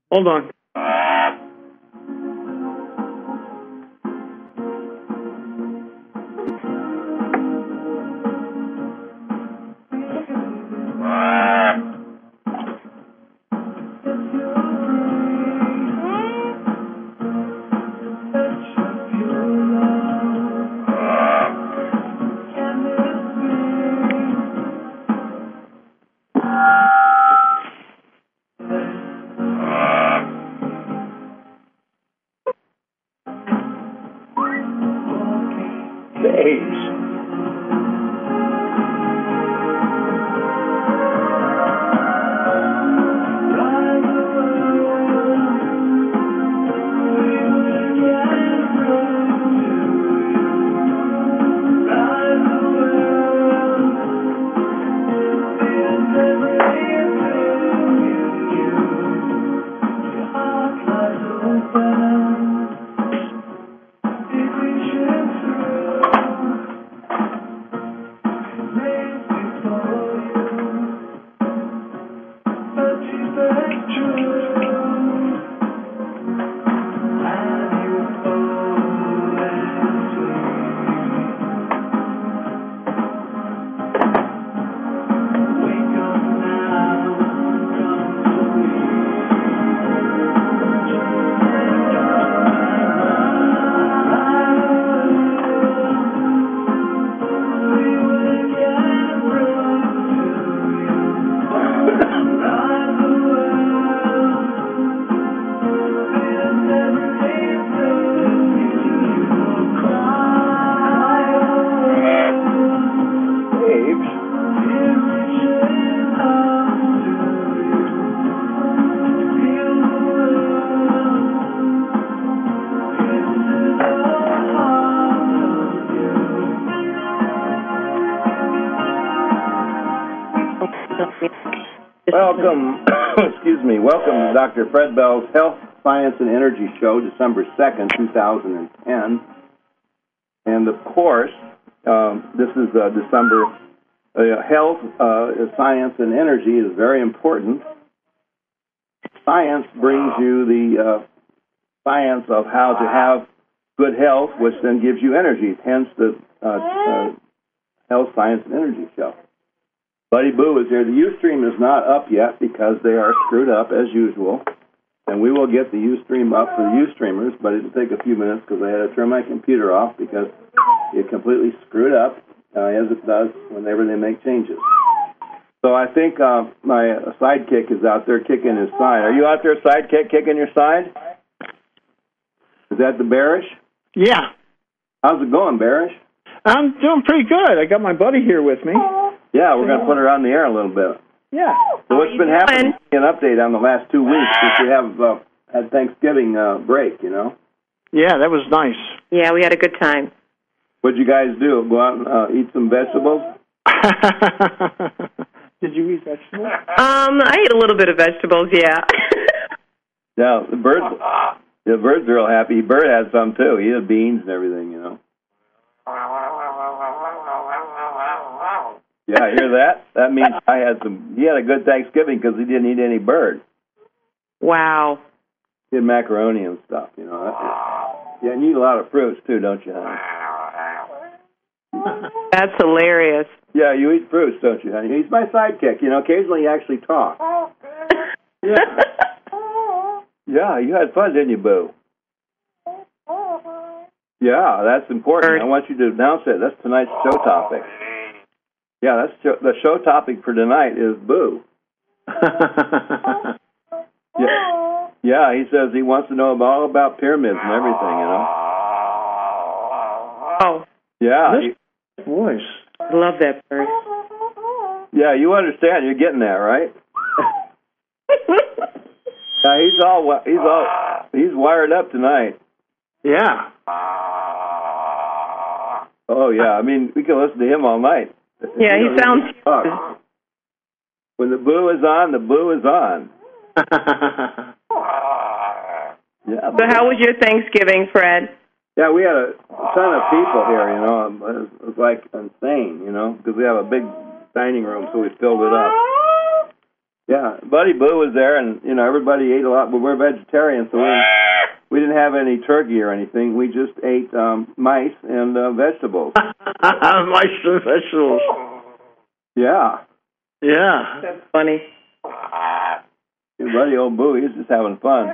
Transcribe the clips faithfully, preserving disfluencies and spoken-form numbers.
Hold on. Welcome, excuse me, welcome to Doctor Fred Bell's Health, Science, and Energy Show, December second, two thousand ten. And of course, um, this is uh, December, uh, health, uh, science, and energy is very important. Science brings you the uh, science of how to have good health, which then gives you energy, hence the uh, uh, Health, Science, and Energy Show. Buddy Boo is here. The Ustream is not up yet because they are screwed up as usual. And we will get the Ustream up for the Ustreamers, but it'll take a few minutes because I had to turn my computer off because it completely screwed up, uh, as it does whenever they make changes. So I think uh, my sidekick is out there kicking his side. Are you out there, sidekick, kicking your side? Is that the Bearish? Yeah. How's it going, Bearish? I'm doing pretty good. I got my buddy here with me. Yeah, we're going to put her on the air a little bit. Yeah. So what's been happening? An update on the last two weeks since we have uh, had Thanksgiving uh, break, you know? Yeah, that was nice. Yeah, we had a good time. What'd you guys do? Go out and uh, eat some vegetables? Did you eat vegetables? Um, I ate a little bit of vegetables, yeah. Yeah, the birds, the birds are real happy. Bird had some, too. He had beans and everything, you know? Yeah, hear that? That means I had some. He had a good Thanksgiving because he didn't eat any bird. Wow. He had macaroni and stuff, you know. Yeah, and you eat a lot of fruits too, don't you, honey? That's hilarious. Yeah, you eat fruits, don't you, honey? He's my sidekick, you know. Occasionally, he actually talks. Yeah. Yeah, you had fun, didn't you, Boo? Yeah, that's important. Bird. I want you to announce it. That's tonight's show topic. Yeah, that's show, the show topic for tonight is Boo. yeah, yeah. He says he wants to know about, all about pyramids and everything, you know. Oh. Yeah. He, voice. I love that bird. Yeah, you understand. You're getting that, right? Yeah, he's all he's all he's wired up tonight. Yeah. Oh yeah. I mean, we can listen to him all night. Yeah, he sounds... When the Boo is on, the Boo is on. Yeah. So how was your Thanksgiving, Fred? Yeah, we had a ton of people here, you know. It was, it was like insane, you know, because we have a big dining room, so we filled it up. Yeah, Buddy Boo was there, and you know everybody ate a lot, but we're vegetarians, so we we didn't have any turkey or anything. We just ate um, mice and uh, vegetables. Mice and vegetables. Yeah. Yeah. That's funny. Your buddy old Boo, he was just having fun.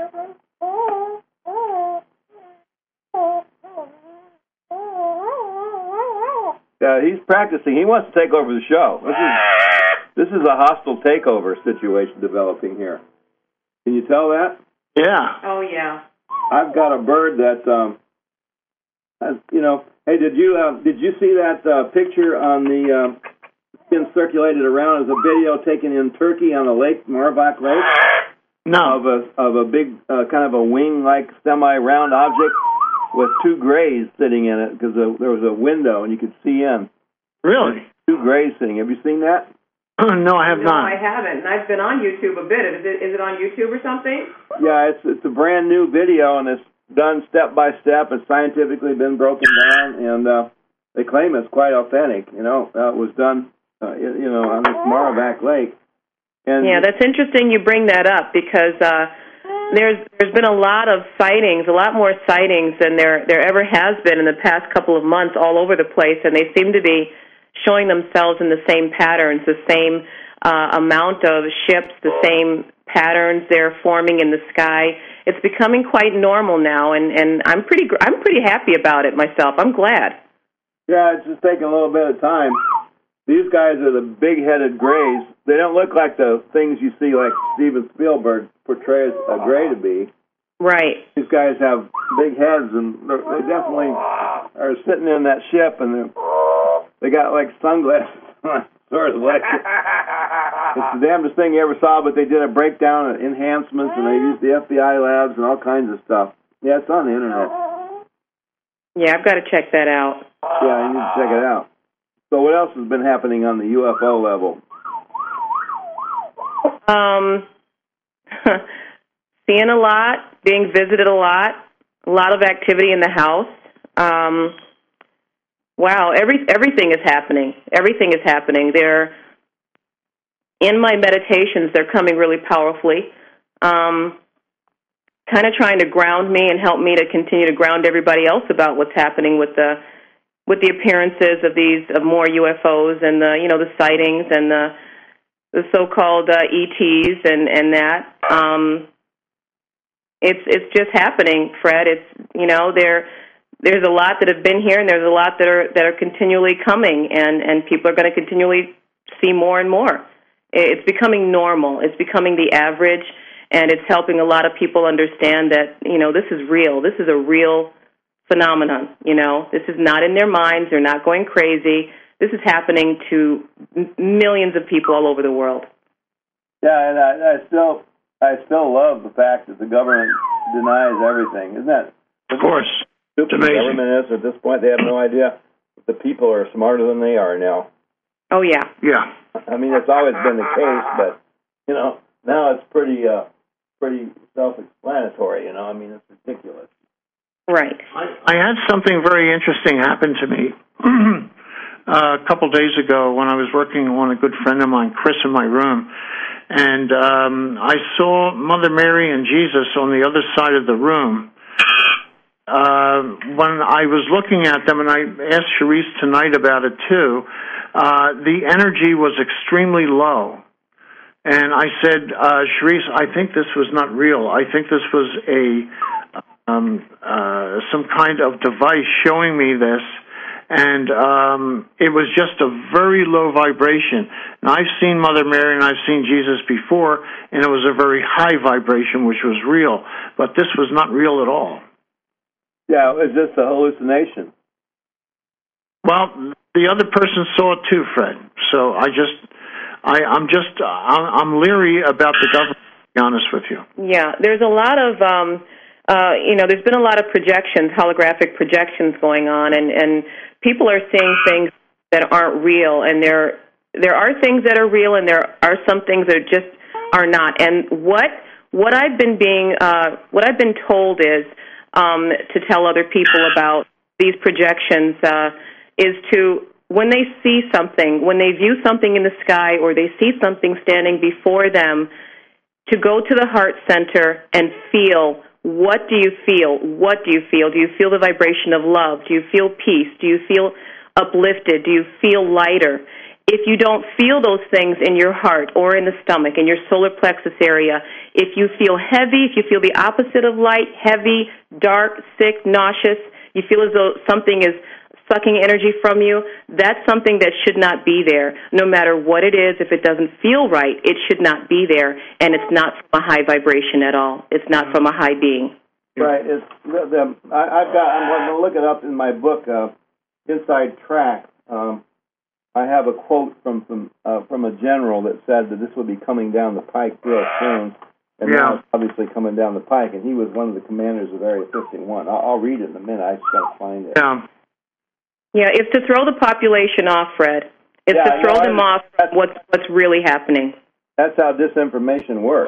Yeah, he's practicing. He wants to take over the show. This is this is a hostile takeover situation developing here. Can you tell that? Yeah. Oh, yeah. I've got a bird that, um, has, you know. Hey, did you uh, did you see that uh, picture on the? Uh, been circulated around as a video taken in Turkey on a lake, Marbac Lake. No. Of a of a big uh, kind of a wing-like semi-round object with two grays sitting in it because there was a window and you could see in. Really? Two grays sitting. Have you seen that? No, I have no, not. I haven't. And I've been on YouTube a bit. Is it, is it on YouTube or something? Yeah, it's it's a brand new video and it's done step by step. It's scientifically been broken down and uh, they claim it's quite authentic. You know, uh, it was done. Uh, you know, on this Marbac Lake. And yeah, that's interesting you bring that up because uh, there's there's been a lot of sightings, a lot more sightings than there there ever has been in the past couple of months all over the place, and they seem to be showing themselves in the same patterns, the same uh, amount of ships, the same patterns they're forming in the sky. It's becoming quite normal now, and, and I'm pretty I'm pretty happy about it myself. I'm glad. Yeah, it's just taking a little bit of time. These guys are the big-headed grays. They don't look like the things you see like Steven Spielberg portrays a gray to be. Right. These guys have big heads, and they definitely are sitting in that ship, and they got like sunglasses on, sort of like it. It's the damnedest thing you ever saw, but they did a breakdown of enhancements, and they used the F B I labs and all kinds of stuff. Yeah, it's on the internet. Yeah, I've got to check that out. Yeah, you need to check it out. So what else has been happening on the U F O level? Um, seeing a lot, being visited a lot, a lot of activity in the house. Um, wow, every everything is happening. Everything is happening. They're in my meditations. They're coming really powerfully, um, kind of trying to ground me and help me to continue to ground everybody else about what's happening with the. with the appearances of these of more U F Os and the you know the sightings and the the so-called uh, E Ts and and that um, it's it's just happening, Fred. It's you know there there's a lot that have been here and there's a lot that are that are continually coming and and people are going to continually see more and more. It's becoming normal. It's becoming the average, and it's helping a lot of people understand that you know this is real. This is a real phenomenon, you know. This is not in their minds. They're not going crazy. This is happening to m- millions of people all over the world. Yeah, and I, I still, I still love the fact that the government denies everything. Isn't that? Of course. It's The amazing. government is at this point. They have no idea. The people are smarter than they are now. Oh yeah. Yeah. I mean, it's always been the case, but you know, now it's pretty, uh, pretty self-explanatory. You know, I mean, it's ridiculous. Right. I, I had something very interesting happen to me uh, a couple days ago when I was working on a good friend of mine, Chris, in my room. And um, I saw Mother Mary and Jesus on the other side of the room. Uh, when I was looking at them, and I asked Cherise tonight about it too, uh, the energy was extremely low. And I said, uh, Cherise, I think this was not real. I think this was a... Um, uh, some kind of device showing me this, and um, it was just a very low vibration. And I've seen Mother Mary and I've seen Jesus before, and it was a very high vibration, which was real. But this was not real at all. Yeah, it was just a hallucination. Well, the other person saw it too, Fred. So I just, I, I'm just, uh, I'm leery about the government, to be honest with you. Yeah, there's a lot of... Um, Uh, you know, there's been a lot of projections, holographic projections going on, and, and people are seeing things that aren't real, and there there are things that are real, and there are some things that just are not. And what what I've been being uh, what I've been told is um, to tell other people about these projections uh, is to when they see something, when they view something in the sky or they see something standing before them, to go to the heart center and feel, what do you feel? What do you feel? Do you feel the vibration of love? Do you feel peace? Do you feel uplifted? Do you feel lighter? If you don't feel those things in your heart or in the stomach, in your solar plexus area, if you feel heavy, if you feel the opposite of light, heavy, dark, sick, nauseous, you feel as though something is sucking energy from you, that's something that should not be there. No matter what it is, if it doesn't feel right, it should not be there, and it's not from a high vibration at all. It's not from a high being. Right. It's the, the, I, I've got. I'm going to look it up in my book, uh, Inside Track. Um, I have a quote from from uh, from a general that said that this would be coming down the pike real soon, and yeah. now it's obviously coming down the pike. And he was one of the commanders of Area fifty-one. I'll, I'll read it in a minute. I just got to find it. Yeah. Yeah, it's to throw the population off, Fred. It's yeah, to throw no, them I, off what's what's really happening. That's how disinformation works.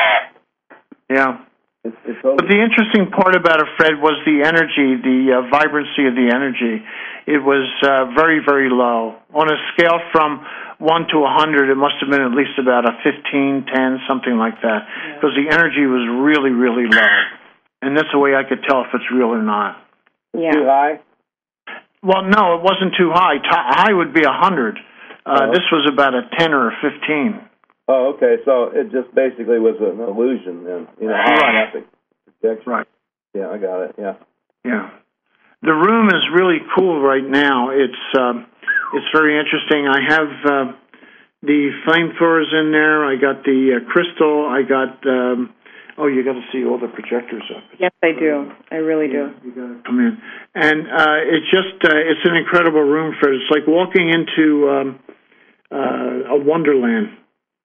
Yeah. It's, it's totally but the interesting part about it, Fred, was the energy, the uh, vibrancy of the energy. It was uh, very, very low. On a scale from one to one hundred, it must have been at least about a fifteen, ten, something like that, because yeah. the energy was really, really low. And that's the way I could tell if it's real or not. Yeah. Too high? Well, no, it wasn't too high. T- high would be one hundred. Uh, oh. This was about a ten or a fifteen. Oh, okay. So it just basically was an illusion, then. You know, holographic projection. Right. Yeah, I got it. Yeah. Yeah. The room is really cool right now. It's um, it's very interesting. I have uh, the flamethrowers in there. I got the uh, crystal. I got. Um, oh, you got to see all the projectors up. Yes, I do. I really yeah, do. You got to come in, and uh, it's just uh, it's an incredible room, Fred. It's like walking into um, uh, a wonderland.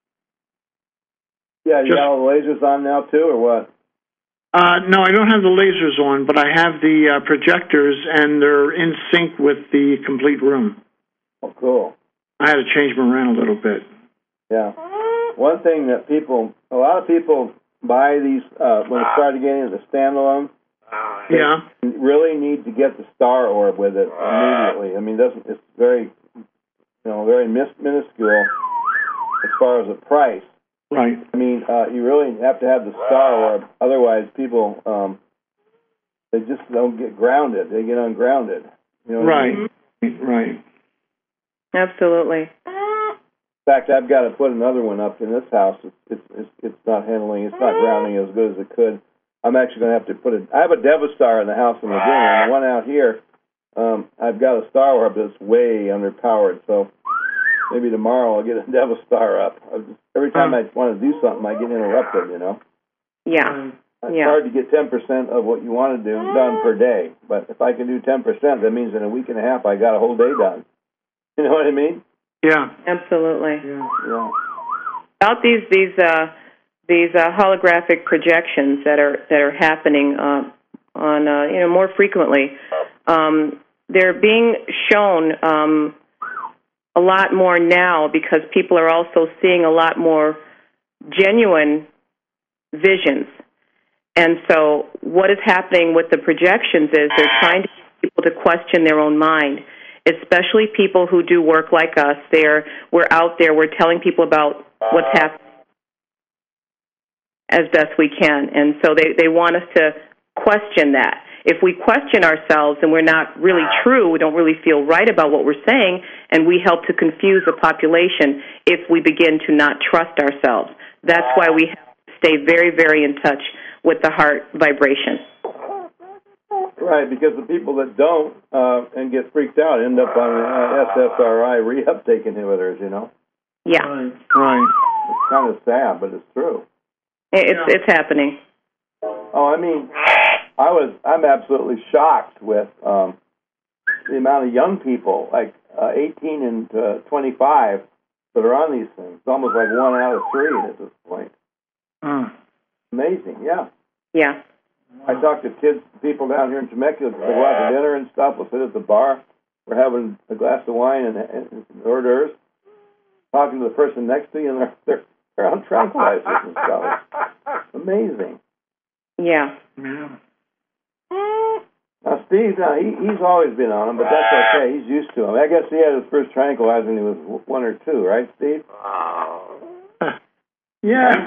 Yeah, you Just, got all the lasers on now, too, or what? Uh, no, I don't have the lasers on, but I have the uh, projectors, and they're in sync with the complete room. Oh, cool. I had to change them around a little bit. Yeah. One thing that people, a lot of people buy these, uh, when they start getting the standalone, yeah, really need to get the star orb with it immediately. I mean, it doesn't it's very, you know, very minuscule as far as the price. Right. I mean, uh, you really have to have the star orb. Otherwise, people, um, they just don't get grounded. They get ungrounded. You know what right. I mean? Right. Absolutely. In fact, I've got to put another one up in this house. It's it's it's, it's not handling. It's not grounding as good as it could. I'm actually going to have to put it. I have a Devistar in the house in Virginia, and the one out here, um, I've got a star orb that's way underpowered. So maybe tomorrow I'll get a Devistar up. Just, every time I want to do something, I get interrupted, you know? Yeah. It's yeah. hard to get ten percent of what you want to do done per day. But if I can do ten percent, that means in a week and a half I got a whole day done. You know what I mean? Yeah. Absolutely. Yeah. yeah. About these these uh, these uh, holographic projections that are that are happening uh, on uh, you know more frequently, um, they're being shown um, a lot more now because people are also seeing a lot more genuine visions. And so what is happening with the projections is they're trying to get people to question their own mind, especially people who do work like us. They're, we're out there, we're telling people about what's happening as best we can. And so they, they want us to question that. If we question ourselves and we're not really true, we don't really feel right about what we're saying, and we help to confuse the population if we begin to not trust ourselves. That's why we have to stay very, very in touch with the heart vibration. Right, because the people that don't uh, and get freaked out end up on uh, S S R I reuptake inhibitors, you know? Yeah. Right. right. It's kind of sad, but it's true. It's, yeah. it's happening. Oh, I mean, I was, I'm absolutely shocked with um, the amount of young people, like uh, eighteen and uh, twenty-five, that are on these things. It's almost like one out of three at this point. Mm. Amazing, yeah. Yeah. I talk to kids, people down here in Temecula, they go out to dinner and stuff. We'll sit at the bar. We're having a glass of wine and, and, and hors d'oeuvres, talking to the person next to you, and they're, they're, they're on tranquilizers and stuff. It's amazing. Yeah. Yeah. Now, Steve, now, he, he's always been on them, but that's okay. He's used to them. I guess he had his first tranquilizer when he was one or two, right, Steve? Yeah.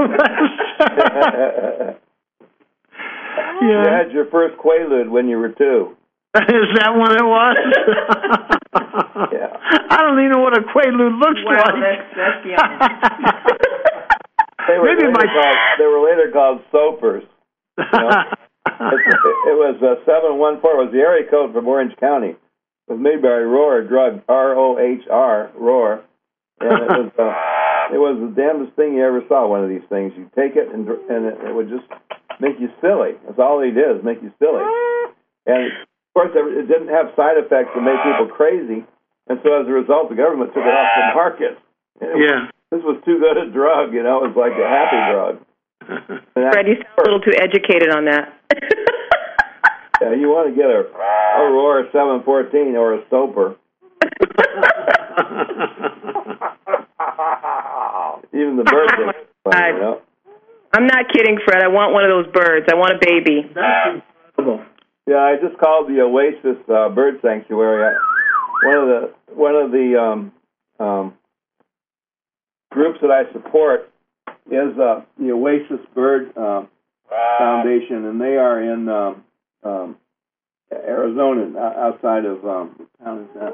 Yeah. You had your first Quaalude when you were two. Is that what it was? Yeah. I don't even know what a Quaalude looks wow, like. That's, that's young. they, were Maybe later my... called, they were later called Soapers. You know? It was uh, seven one four. It was the area code from Orange County. It was made by Rohr Drug, R O H R, Rohr. And it was, uh, it was the damnedest thing you ever saw, one of these things. You take it, and, and it, it would just make you silly. That's all it is, make you silly. And, of course, it didn't have side effects that made people crazy. And so, as a result, the government took it off the market. Yeah. This was too good a drug, you know. It was like a happy drug. Fred, you sound a little too educated on that. Yeah, you want to get a Aurora seven fourteen or a Stoper. Even the birds are funny, you know. I'm not kidding, Fred. I want one of those birds. I want a baby. That's incredible. Yeah, I just called the Oasis uh, Bird Sanctuary. One of the one of the um, um, groups that I support is uh, the Oasis Bird uh, Foundation, and they are in um, um, Arizona, outside of um, what town is that?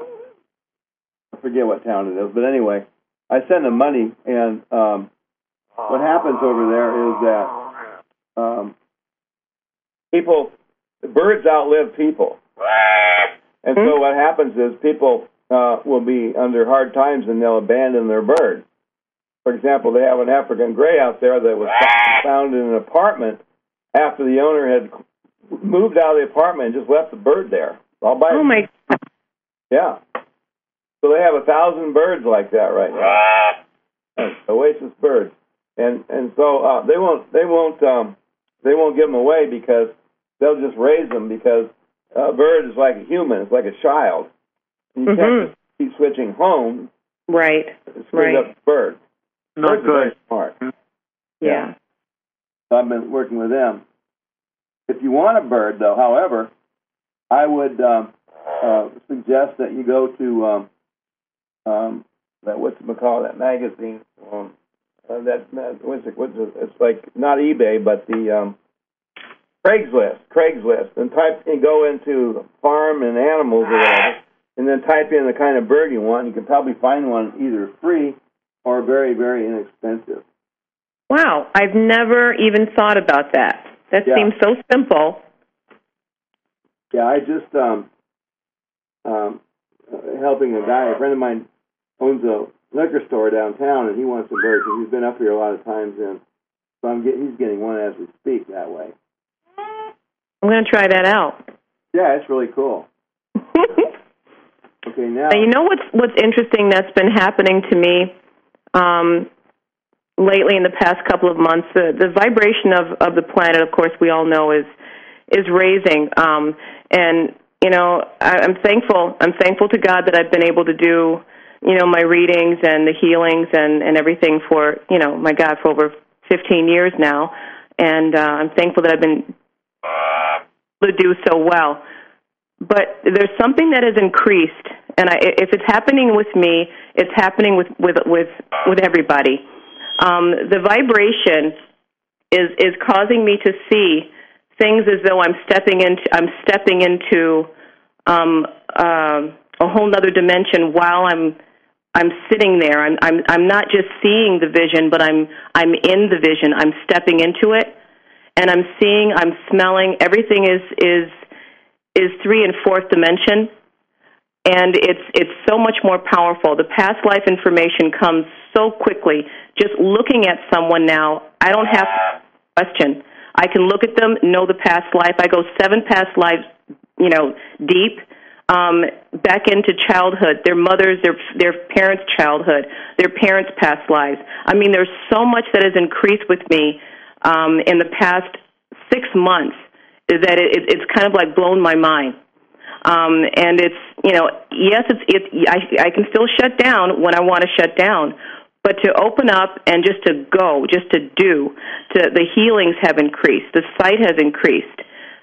I forget what town it is, but anyway, I send them money, and um, what happens over there is that um, people, birds outlive people, and so what happens is people uh, will be under hard times and they'll abandon their bird. For example, they have an African gray out there that was found in an apartment after the owner had moved out of the apartment and just left the bird there. All by oh, my God. Yeah. So they have a thousand birds like that right now. Oasis birds. And and so uh, they won't they won't um, they won't give them away because they'll just raise them because a bird is like a human. It's like a child. You mm-hmm. can't just keep switching homes. Right. It's right. up birds. Not birds good. Are very smart. Yeah. yeah. So I've been working with them. If you want a bird, though, however, I would um, uh, suggest that you go to um, um, that what's it called, that magazine. Um, uh, that, that what's it, what's it, it's like not eBay, but the um, Craigslist. Craigslist, and type and go into farm and animals or whatever, and then type in the kind of bird you want. You can probably find one either free or very, very inexpensive. Wow, I've never even thought about that. That yeah. seems so simple. Yeah, I just um, um, uh, helping a guy. A friend of mine owns a liquor store downtown, and he wants a bird because he's been up here a lot of times, and so I'm get, he's getting one as we speak that way. I'm going to try that out. Yeah, it's really cool. Okay, now, now you know what's what's interesting that's been happening to me um, lately in the past couple of months. The, the vibration of, of the planet, of course, we all know is is raising, um, and you know I, I'm thankful. I'm thankful to God that I've been able to do you know my readings and the healings and, and everything for you know my God for over fifteen years now, and uh, I'm thankful that I've been able to do so well. But there's something that has increased, and I, if it's happening with me, it's happening with with with, with everybody. Um, the vibration is is causing me to see things as though I'm stepping into I'm stepping into um, uh, a whole other dimension while I'm I'm sitting there. I'm I'm I'm not just seeing the vision, but I'm I'm in the vision. I'm stepping into it, and I'm seeing. I'm smelling. Everything is is. is three and fourth dimension, and it's it's so much more powerful. The past life information comes so quickly. Just looking at someone now, I don't have to question. I can look at them, know the past life. I go seven past lives, you know, deep, um, back into childhood, their mothers, their their parents' childhood, their parents' past lives. I mean, there's so much that has increased with me um, in the past six months. Is that it, it's kind of like blown my mind, um, and it's you know yes it's it I I can still shut down when I want to shut down, but to open up and just to go, just to do, to the healings have increased, the sight has increased,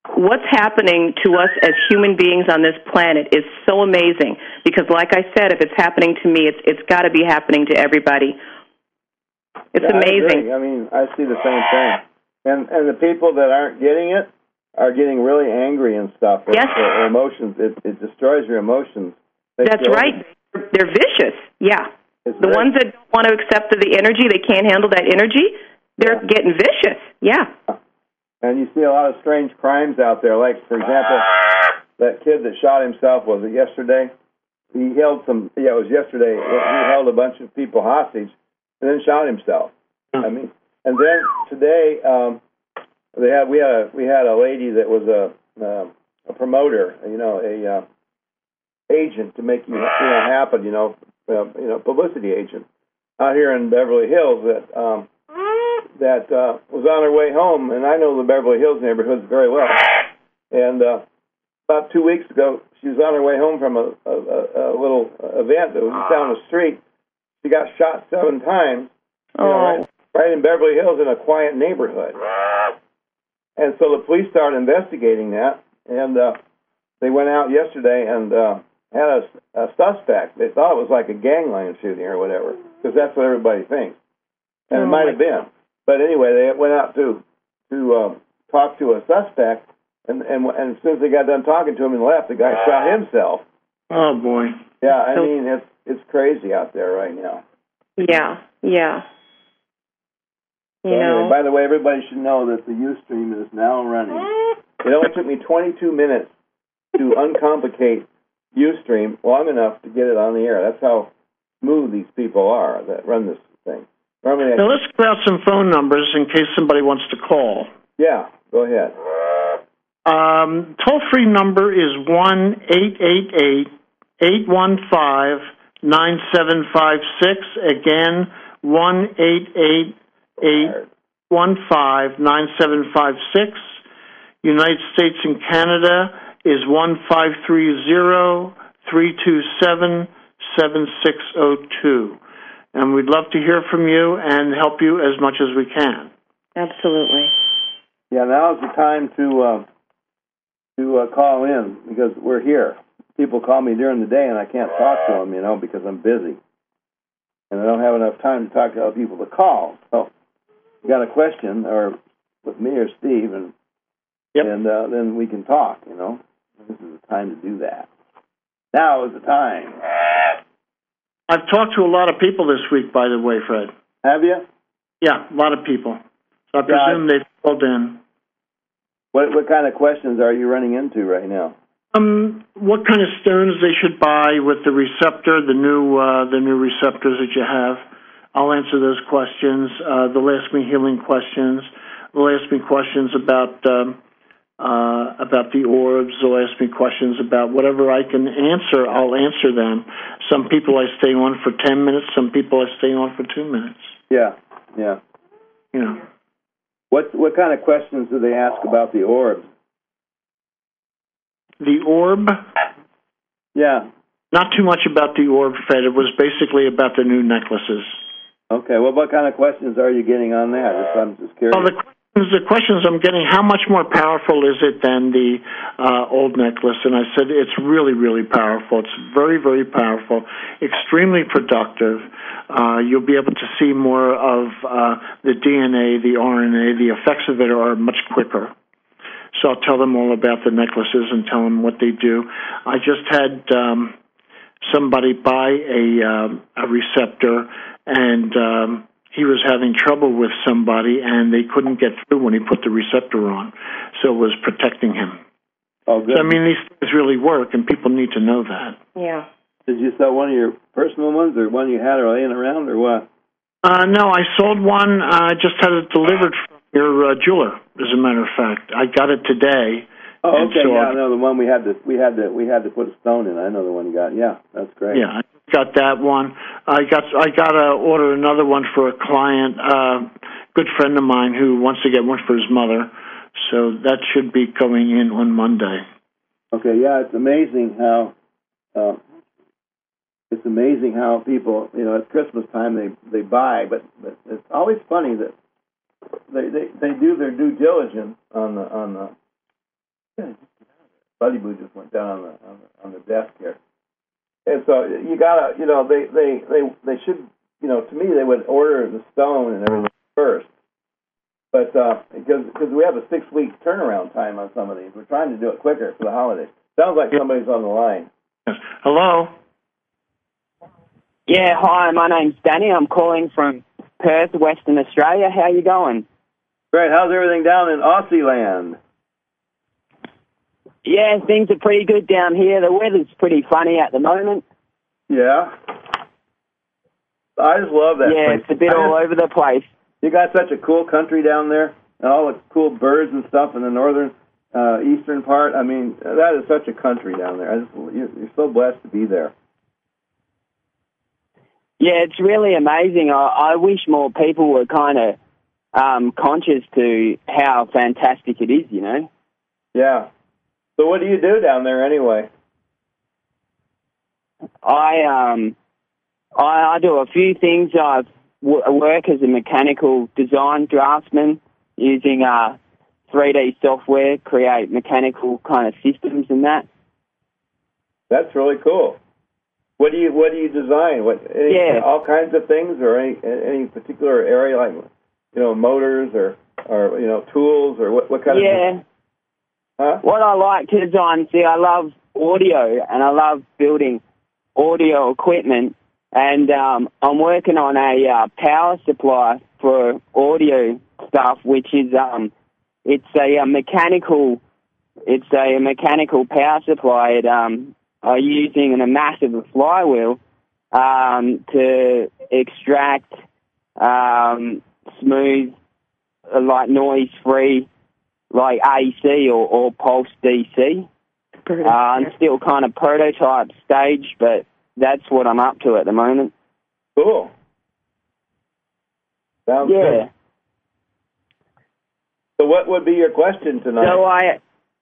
what's happening to us as human beings on this planet is so amazing because, like I said, if it's happening to me, it's it's got to be happening to everybody. It's yeah, amazing. I, I mean, I see the same thing. And and the people that aren't getting it are getting really angry and stuff. Yes. Their, their emotions, it, it destroys your emotions. They That's right. They're vicious. Yeah. It's the very, ones that don't want to accept the energy, they can't handle that energy, they're yeah. getting vicious. Yeah. And you see a lot of strange crimes out there. Like, for example, that kid that shot himself, was it yesterday? He held some, yeah, it was yesterday. He held a bunch of people hostage and then shot himself. I mean, and then today, um, they had we had a we had a lady that was a uh, a promoter, you know, a uh, agent to make you, you know happen, you know, uh, you know, publicity agent out here in Beverly Hills that um, that uh, was on her way home, and I know the Beverly Hills neighborhoods very well. And uh, about two weeks ago, she was on her way home from a, a, a little event that was down the street. She got shot seven times. You know, Oh. right, right in Beverly Hills in a quiet neighborhood. And so the police started investigating that, and uh, they went out yesterday and uh, had a, a suspect. They thought it was like a gangland shooting or whatever, because that's what everybody thinks. And Oh it might have been. But anyway, they went out to to um, talk to a suspect, and, and and as soon as they got done talking to him and left, the guy shot himself. Oh, boy. Yeah, I So- mean, it's it's crazy out there right now. Yeah. Yeah. You So know. anyway, by the way, everybody should know that the Ustream is now running. It only took me twenty-two minutes to uncomplicate Ustream long enough to get it on the air. That's how smooth these people are that run this thing. Normally, I Now, let's give out some phone numbers in case somebody wants to call. yeah, go ahead. Um, toll-free number is one eight eight eight, eight one five, nine seven five six. Again, one eight eight eight, one five, nine seven five six. United States and Canada is one five three zero, three two seven, seven six zero two. And we'd love to hear from you and help you as much as we can. Absolutely. Yeah, now's the time to uh, to uh, call in because we're here. People call me during the day and I can't talk to them, you know, because I'm busy. And I don't have enough time to talk to other people to call. So you got a question, or with me or Steve, and Yep. and uh, then we can talk, you know. This is the time to do that. Now is the time. I've talked to a lot of people this week, by the way, Fred. Have you? Yeah, a lot of people. So I Yeah, I- presume they've called in. What what kind of questions are you running into right now? Um, what kind of stones they should buy with the receptor, the new uh, the new receptors that you have? I'll answer those questions. Uh, they'll ask me healing questions. They'll ask me questions about um, uh, about the orbs. They'll ask me questions about whatever I can answer. I'll answer them. Some people I stay on for ten minutes. Some people I stay on for two minutes. Yeah, yeah. You know. What what kind of questions do they ask about the orbs? The orb. Yeah. Not too much about the orb, Fred. It was basically about the new necklaces. Okay. Well, what kind of questions are you getting on that? Just, I'm just curious. Well, the questions, the questions I'm getting, how much more powerful is it than the uh, old necklace? And I said, it's really, really powerful. It's very, very powerful, extremely productive. Uh, you'll be able to see more of uh, the D N A, the R N A. The effects of it are much quicker. So I'll tell them all about the necklaces and tell them what they do. I just had um, somebody buy a, um, a receptor, and um, he was having trouble with somebody, and they couldn't get through when he put the receptor on. So it was protecting him. Oh, good. So, I mean, these things really work, and people need to know that. Yeah. Did you sell one of your personal ones, or one you had laying around, or what? Uh, no, I sold one. I uh, just had it delivered from your uh, jeweler, as a matter of fact. I got it today. Oh, okay. So yeah, I no, the one we had to we had to we had to put a stone in. I know the one you got. Yeah, that's great. Yeah, I got that one. I got I got to order another one for a client, uh, good friend of mine who wants to get one for his mother. So that should be going in on Monday. Okay. Yeah, it's amazing how uh, it's amazing how people, you know, at Christmas time they they buy, but, but it's always funny that they, they they do their due diligence on the on the Buddy Boo just went down on the, on the on the desk here. And so you gotta, you know, they, they, they, they should, you know, to me they would order the stone and everything first. But uh, because because we have a six week turnaround time on some of these, we're trying to do it quicker for the holidays. Sounds like somebody's on the line. Hello. Yeah, hi. My name's Danny. I'm calling from Perth, Western Australia. How you going? Great. How's everything down in Aussie land? Yeah, things are pretty good down here. The weather's pretty funny at the moment. Yeah. I just love that yeah, place. It's a bit I all just, over the place. You got such a cool country down there, and all the cool birds and stuff in the northern, uh, eastern part. I mean, that is such a country down there. I just, you're, you're so blessed to be there. Yeah, it's really amazing. I, I wish more people were kind of um, conscious to how fantastic it is, you know? Yeah. So what do you do down there anyway? I um I, I do a few things. I w- work as a mechanical design draftsman using uh, three D software, create mechanical kind of systems and that. That's really cool. What do you What do you design? What any, yeah. all kinds of things, or any any particular area, like you know motors or or you know tools, or what what kind yeah. of? Yeah. Huh? What I like to design, see, I love audio and I love building audio equipment, and um, I'm working on a uh, power supply for audio stuff, which is um, it's a, a mechanical, it's a mechanical power supply. It um, are using a massive flywheel um, to extract um, smooth, uh, like noise-free, like A C or, or pulse D C. Uh, I'm still kind of prototype stage, but that's what I'm up to at the moment. Cool. Sounds yeah. good. So what would be your question tonight? So I...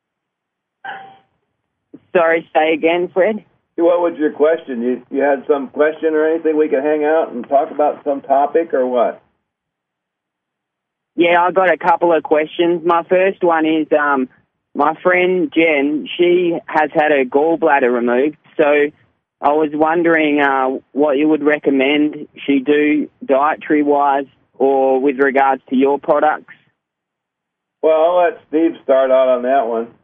Sorry, say again, Fred? What was your question? You you had some question or anything we could hang out and talk about some topic or what? Yeah, I got a couple of questions. My first one is, um, my friend Jen, she has had her gallbladder removed, so I was wondering uh, what you would recommend she do dietary-wise or with regards to your products. Well, I'll let Steve start out on that one.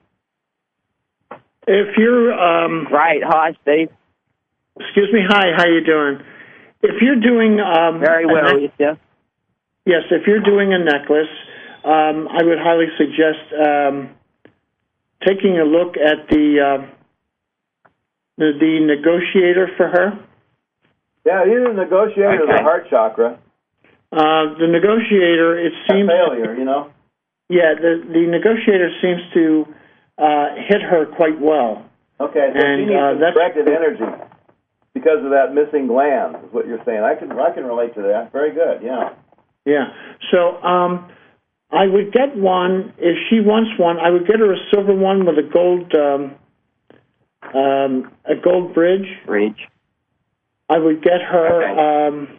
If you're... Um, Great. Hi, Steve. Excuse me. Hi, how you doing? If you're doing... Um, Very well, yourself. Yes, if you're doing a necklace, um, I would highly suggest um, taking a look at the, uh, the the negotiator for her. Yeah, either the negotiator okay. or the heart chakra. Uh, the negotiator, it seems... A failure, you know? Yeah, the, the negotiator seems to uh, hit her quite well. Okay, so and, she needs uh, directed energy because of that missing gland, is what you're saying. I can I can relate to that. Very good, yeah. Yeah. So um, I would get one, if she wants one, I would get her a silver one with a gold um, um, a gold bridge. Bridge. I would get her, okay. um,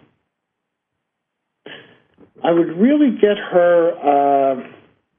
I would really get her uh,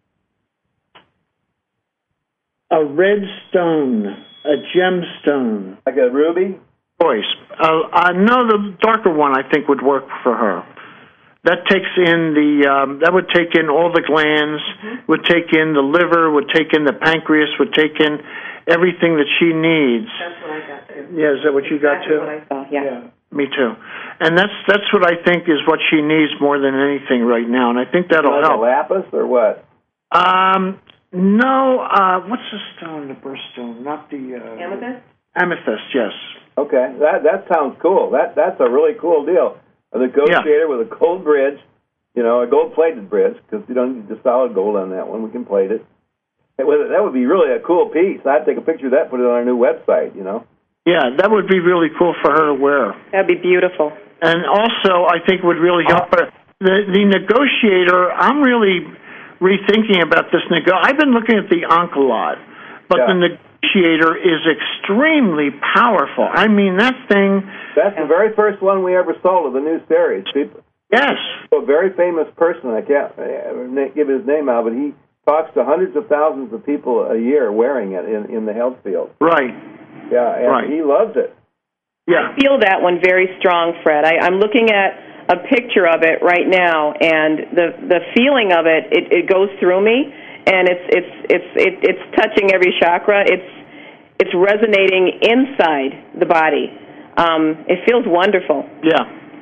a red stone, a gemstone. Like a ruby? Voice. Uh, uh, no, the darker one I think would work for her. That takes in the, um, that would take in all the glands, mm-hmm. would take in the liver, would take in the pancreas, would take in everything that she needs. That's what I got too. Yeah, is that what you got exactly too? What I thought, yeah. yeah. Me too. And that's that's what I think is what she needs more than anything right now, and I think that'll like help. A lapis or what? Um, no, uh, what's the stone, the birthstone? Not the... Uh, Amethyst? Amethyst, yes. Okay, that that sounds cool. That That's a really cool deal. A negotiator yeah. with a gold bridge, you know, a gold-plated bridge, because you don't need the solid gold on that one. We can plate it. That would be really a cool piece. I'd take a picture of that, put it on our new website, you know. Yeah, that would be really cool for her to wear. That'd be beautiful. And also, I think would really help her. The, the negotiator, I'm really rethinking about this. Nego- I've been looking at the Ankh a lot, but yeah. the negotiator is extremely powerful. I mean, that thing... That's the very first one we ever sold of the new series. People, yes. A very famous person, I can't uh, give his name out, but he talks to hundreds of thousands of people a year wearing it in, in the health field. Right. Yeah, and right. he loves it. Yeah. I feel that one very strong, Fred. I, I'm looking at a picture of it right now, and the the feeling of it, it, it goes through me, and it's it's it's it, it's touching every chakra. It's it's resonating inside the body. Um, it feels wonderful. Yeah.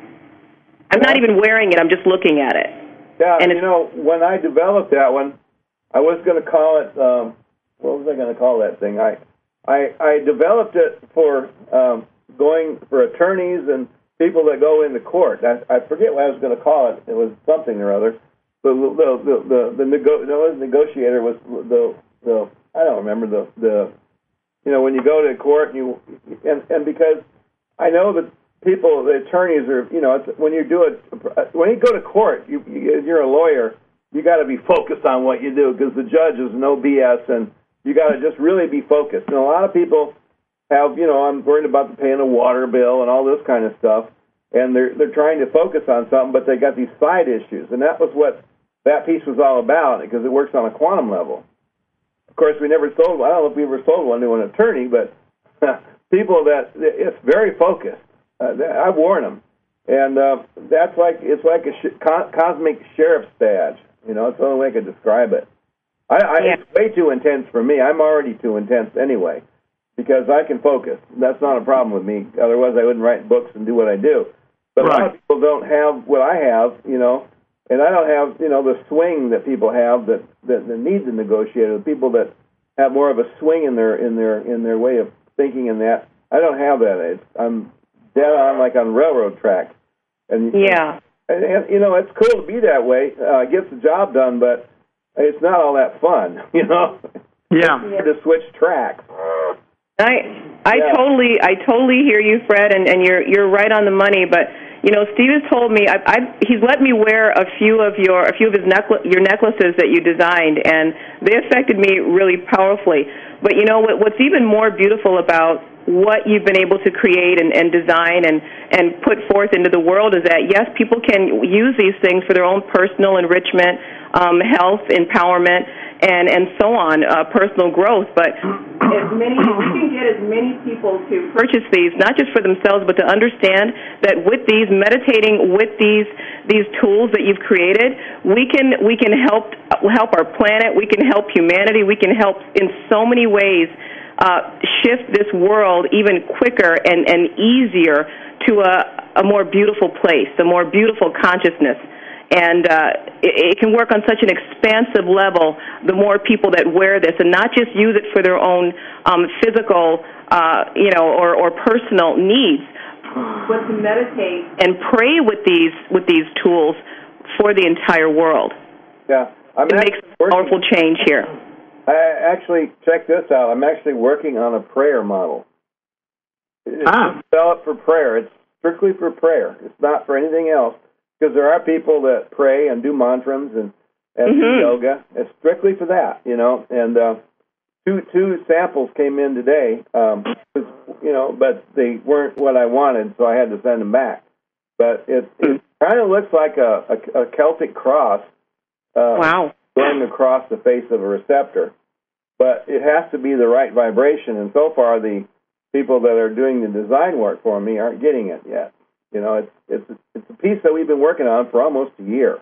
I'm not even wearing it. I'm just looking at it. Yeah, and you know, when I developed that one, I was going to call it, um, what was I going to call that thing? I I, I developed it for um, going for attorneys and people that go into court. I, I forget what I was going to call it. It was something or other. The the the the, the, nego- the negotiator was the the I don't remember the the you know when you go to court and you and and because I know that people the attorneys are you know it's, when you do it when you go to court you, you you're a lawyer you got to be focused on what you do because the judge is no B S and you got to just really be focused. And a lot of people have, you know, I'm worried about the paying a water bill and all this kind of stuff, and they're they're trying to focus on something, but they got these side issues, and that was what that piece was all about because it works on a quantum level. Of course, we never sold. I don't know if we ever sold one to an attorney, but people that it's very focused. Uh, I've worn them, and uh, that's like it's like a sh- co- cosmic sheriff's badge. You know, it's the only way I could describe it. I, I, yeah. It's way too intense for me. I'm already too intense anyway because I can focus. That's not a problem with me. Otherwise, I wouldn't write books and do what I do. But right. A lot of people don't have what I have, you know, and I don't have, you know, the swing that people have that, that, that need the negotiator, the people that have more of a swing in their in their in their way of thinking in that. I don't have that. It's, I'm dead on like on railroad tracks. And yeah. And, and, you know, it's cool to be that way. Uh, it gets the job done, but it's not all that fun, you know. Yeah. It's hard to switch tracks. I I yeah. totally I totally hear you, Fred, and, and you're you're right on the money. But you know, Steve has told me I, I he's let me wear a few of your a few of his necklace your necklaces that you designed, and they affected me really powerfully. But you know what, what's even more beautiful about what you've been able to create and, and design and, and put forth into the world is that, yes, people can use these things for their own personal enrichment, um, health, empowerment, and, and so on, uh, personal growth. But as many, we can get as many people to purchase these, not just for themselves, but to understand that with these, meditating with these these tools that you've created, we can we can help help our planet, we can help humanity, we can help in so many ways Uh, shift this world even quicker and, and easier to a, a more beautiful place, a more beautiful consciousness. And uh, it, it can work on such an expansive level the more people that wear this and not just use it for their own um, physical uh, you know, or, or personal needs, but to meditate and pray with these, with these tools for the entire world. Yeah, I'm it makes a powerful change here. I actually, check this out, I'm actually working on a prayer model. It's ah. developed for prayer. It's strictly for prayer. It's not for anything else. Because there are people that pray and do mantras and, and mm-hmm. do yoga. It's strictly for that, you know. And uh, two two samples came in today, um, you know, but they weren't what I wanted, so I had to send them back. But it, it kind of looks like a, a, a Celtic cross. Uh, wow. Going across the face of a receptor, but it has to be the right vibration. And so far, the people that are doing the design work for me aren't getting it yet. You know, it's it's it's a piece that we've been working on for almost a year,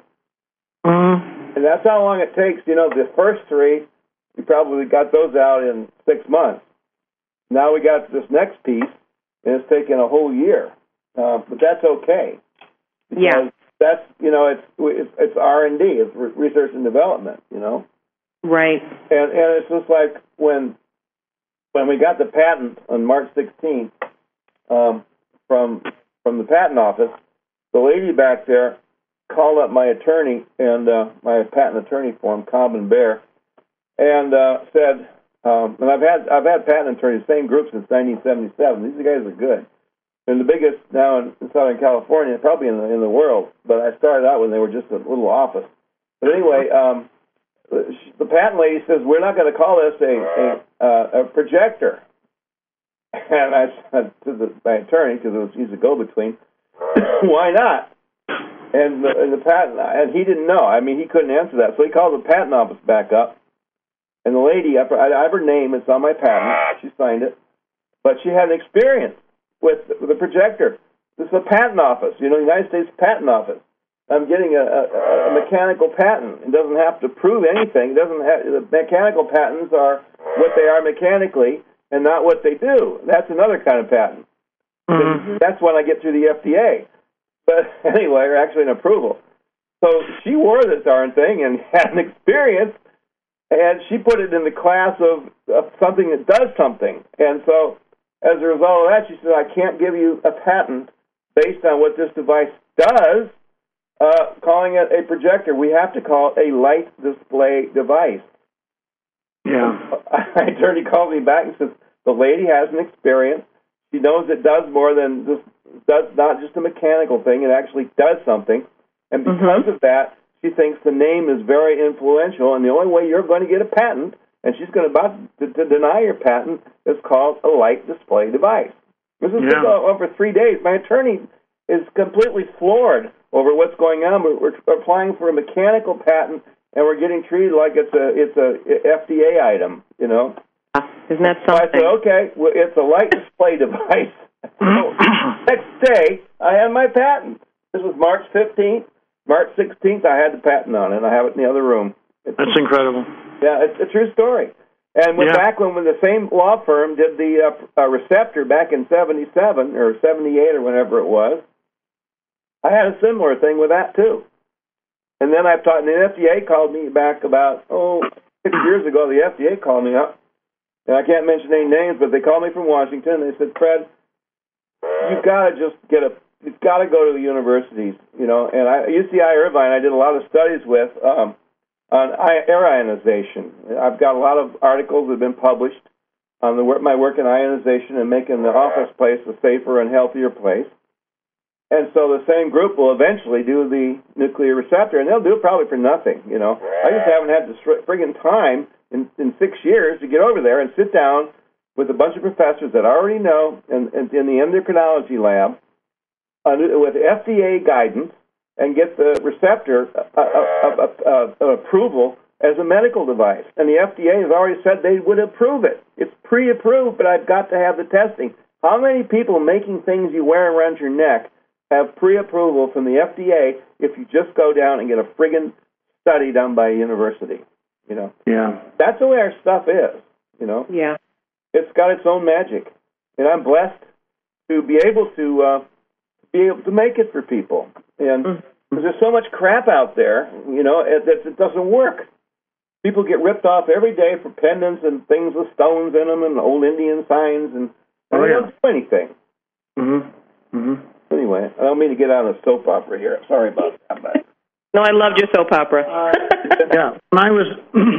mm-hmm. and that's how long it takes. You know, the first three, we probably got those out in six months. Now we got this next piece, and it's taken a whole year, uh, but that's okay. Yeah. That's, you know, it's it's, it's R and D, it's research and development, you know. Right. And and it's just like when when we got the patent on March sixteenth um, from from the patent office, the lady back there called up my attorney and uh, my patent attorney form, Cobb and Bear, and uh, said, um, and I've had I've had patent attorneys, same group since nineteen seventy-seven. These guys are good. And the biggest now in Southern California, probably in the in the world. But I started out when they were just a little office. But anyway, um, the patent lady says we're not going to call this a a, uh, a projector. And I said to the, my attorney, because he's a go-between, why not? And the, and the patent, and he didn't know. I mean, he couldn't answer that. So he called the patent office back up. And the lady, I have her name, it's on my patent. She signed it. But she had an experience with, with a projector. This is a patent office, you know, the United States Patent Office. I'm getting a, a, a mechanical patent. It doesn't have to prove anything. It doesn't have, the mechanical patents are what they are mechanically and not what they do. That's another kind of patent. Mm-hmm. That's when I get through the F D A. But anyway, or actually an approval. So she wore this darn thing and had an experience, and she put it in the class of, of something that does something. And so as a result of that, she said, I can't give you a patent based on what this device does, uh, calling it a projector. We have to call it a light display device. Yeah. My attorney called me back and says, the lady has an experience. She knows it does more than just, does not just a mechanical thing. It actually does something. And because mm-hmm. of that, she thinks the name is very influential, and the only way you're going to get a patent, and she's going to about to, to deny your patent, is called a light display device. This has been yeah. over three days. My attorney is completely floored over what's going on. We're, we're applying for a mechanical patent, and we're getting treated like it's a it's a F D A item, you know. Isn't that something? So I said, okay, well, it's a light display device. So next day, I had my patent. This was March fifteenth. March sixteenth, I had the patent on it. I have it in the other room. It's, That's incredible. Yeah, it's a true story. And when yeah. back when, when the same law firm did the uh, uh, Receptor back in seventy-seven or seventy-eight or whenever it was, I had a similar thing with that too. And then I've taught, and the F D A called me back about, oh, six years ago, the F D A called me up. And I can't mention any names, but they called me from Washington. They said, Fred, you've got to just get a, you've got to go to the universities, you know. And I, U C I Irvine, I did a lot of studies with um, on air ionization. I've got a lot of articles that have been published on the work, my work in ionization and making the office place a safer and healthier place. And so the same group will eventually do the nuclear receptor, and they'll do it probably for nothing, you know. I just haven't had the friggin' time in, in six years to get over there and sit down with a bunch of professors that already know in, in, in the endocrinology lab uh, with F D A guidance and get the receptor uh, uh, uh, uh, approval as a medical device. And the F D A has already said they would approve it. It's pre-approved, but I've got to have the testing. How many people making things you wear around your neck have pre-approval from the F D A if you just go down and get a friggin' study done by a university? You know? Yeah. That's the way our stuff is, you know? Yeah. It's got its own magic. And I'm blessed to be able to uh, be able to make it for people. And mm-hmm. there's so much crap out there, you know, it, it, it doesn't work. People get ripped off every day for pendants and things with stones in them and old Indian signs, and, and oh, they yeah. don't do anything. Mm-hmm. Mm-hmm. Anyway, I don't mean to get out of a soap opera here. Sorry about that. But. No, I loved your soap opera. Uh, yeah, when I was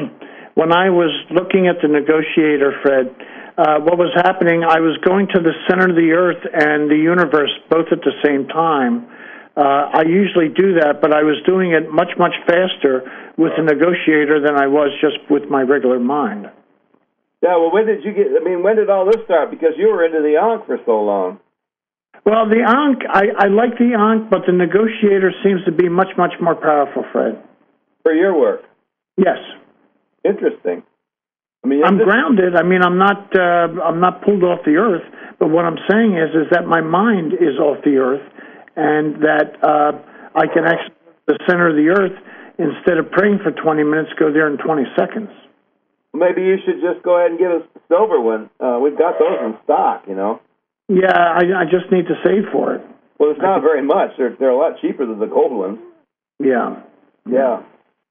when I was looking at the negotiator, Fred, uh, what was happening? I was going to the center of the earth and the universe both at the same time. Uh, I usually do that, but I was doing it much much faster with the negotiator than I was just with my regular mind. Yeah. Well, when did you get? I mean, when did all this start? Because you were into the Ankh for so long. Well, the Ankh, I, I like the Ankh, but the negotiator seems to be much, much more powerful, Fred. For your work? Yes. Interesting. I mean, I'm this... grounded. I mean, I'm not uh, I'm not pulled off the earth, but what I'm saying is is that my mind is off the earth, and that uh, I can actually the center of the earth instead of praying for twenty minutes, go there in twenty seconds. Maybe you should just go ahead and get a silver one. Uh, we've got those in stock, you know. Yeah, I, I just need to save for it. Well, it's not very much. They're they're a lot cheaper than the gold ones. Yeah. Yeah.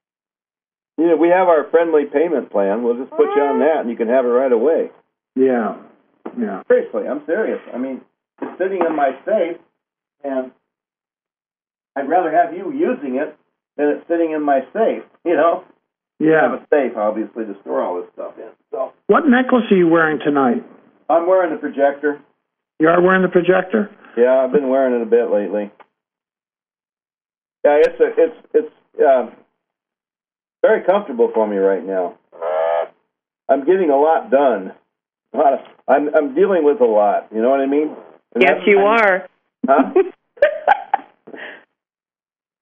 You know, we have our friendly payment plan. We'll just put you on that, and you can have it right away. Yeah. Yeah. Seriously, I'm serious. I mean, it's sitting in my safe, and I'd rather have you using it than it's sitting in my safe, you know? Yeah. I have a safe, obviously, to store all this stuff in. So. What necklace are you wearing tonight? I'm wearing the projector. You are wearing the projector? Yeah, I've been wearing it a bit lately. Yeah, it's a, it's it's uh, very comfortable for me right now. I'm getting a lot done. A lot of, I'm I'm dealing with a lot. You know what I mean? And yes, you I'm, are. Huh?